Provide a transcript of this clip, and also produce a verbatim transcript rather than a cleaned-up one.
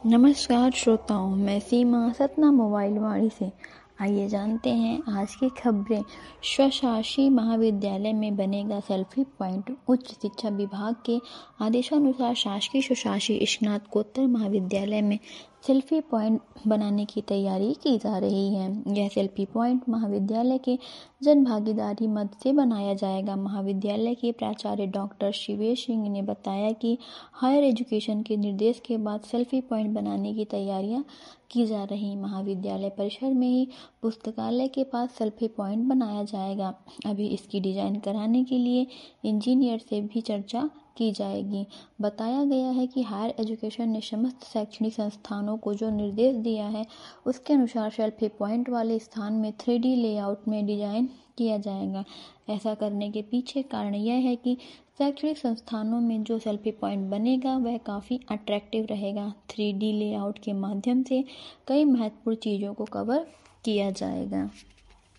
नमस्कार श्रोताओं, मैं सीमा सतना मोबाइल वाणी से। आइए जानते हैं आज की खबरें। स्वशासी महाविद्यालय में बनेगा सेल्फी पॉइंट। उच्च शिक्षा विभाग के आदेशानुसार शासकीय स्वशासी स्नातकोत्तर महाविद्यालय में सेल्फी पॉइंट बनाने की तैयारी की जा रही है। यह सेल्फी पॉइंट महाविद्यालय के जन भागीदारी मद से बनाया जाएगा। महाविद्यालय के प्राचार्य डॉक्टर शिवेश सिंह ने बताया कि हायर एजुकेशन के निर्देश के बाद सेल्फी पॉइंट बनाने की तैयारियां की जा रही। महाविद्यालय परिसर में ही पुस्तकालय के पास सेल्फी पॉइंट बनाया जाएगा। अभी इसकी डिजाइन कराने के लिए इंजीनियर से भी चर्चा की जाएगी। बताया गया है कि हायर एजुकेशन ने समस्त शैक्षणिक संस्थानों को जो निर्देश दिया है उसके अनुसार सेल्फी पॉइंट वाले स्थान में थ्री डी लेआउट में डिजाइन किया जाएगा। ऐसा करने के पीछे कारण यह है कि शैक्षणिक संस्थानों में जो सेल्फी पॉइंट बनेगा वह काफ़ी अट्रैक्टिव रहेगा। थ्री डी लेआउट के माध्यम से कई महत्वपूर्ण चीज़ों को कवर किया जाएगा।